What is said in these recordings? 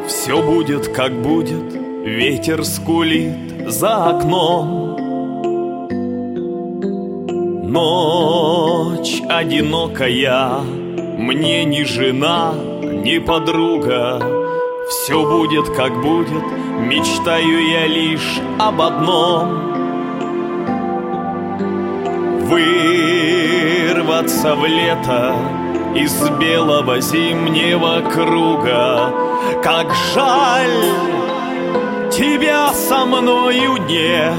Все будет, как будет, ветер скулит за окном. Ночь одинокая, мне ни жена, ни подруга. Все будет, как будет, мечтаю я лишь об одном: вырваться в лето из белого зимнего круга. Как жаль, тебя со мною нет,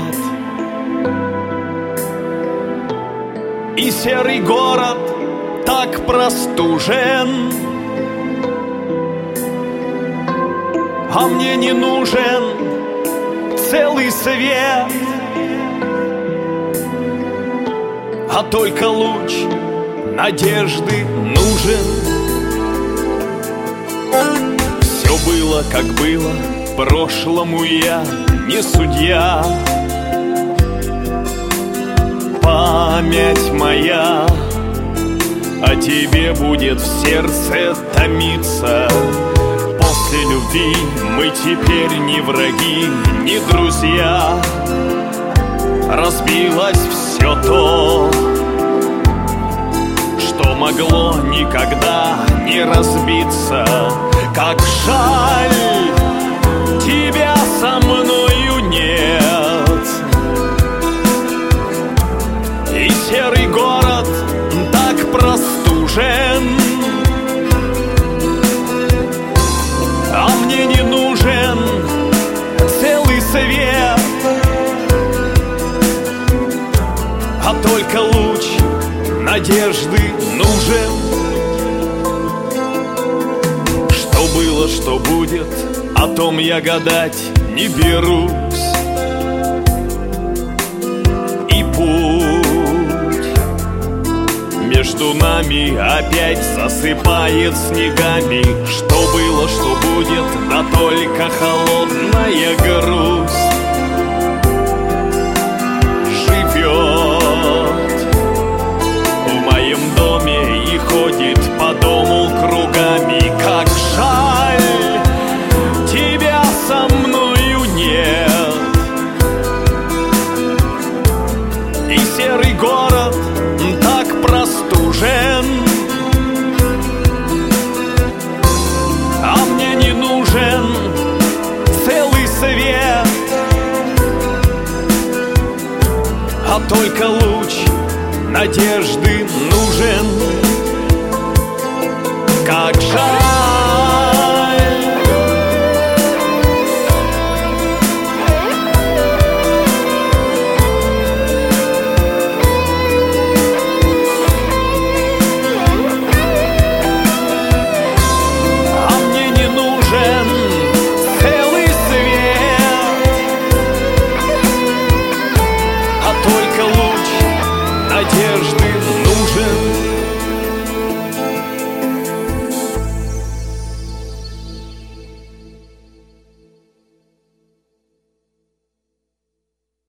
и серый город так простужен, а мне не нужен целый свет, а только луч надежды нужен. Все было, как было, прошлому я не судья. Память моя о тебе будет в сердце томиться. После любви мы теперь не враги, не друзья. Разбилось все то, что могло никогда не разбиться. Как жаль, тебя со мною нет, и серый город так простужен, а мне не нужен целый свет, а только луч надежды нужен. Что было, что будет, о том я гадать не берусь. И путь между нами опять засыпает снегами. Что было, что будет, да только холодная грусть живет в моем доме и ходит по дому кругами. Как жаль, тебя со мною нет, и серый город так простужен, а мне не нужен целый свет, а только луч надежды нужен. Как жаль,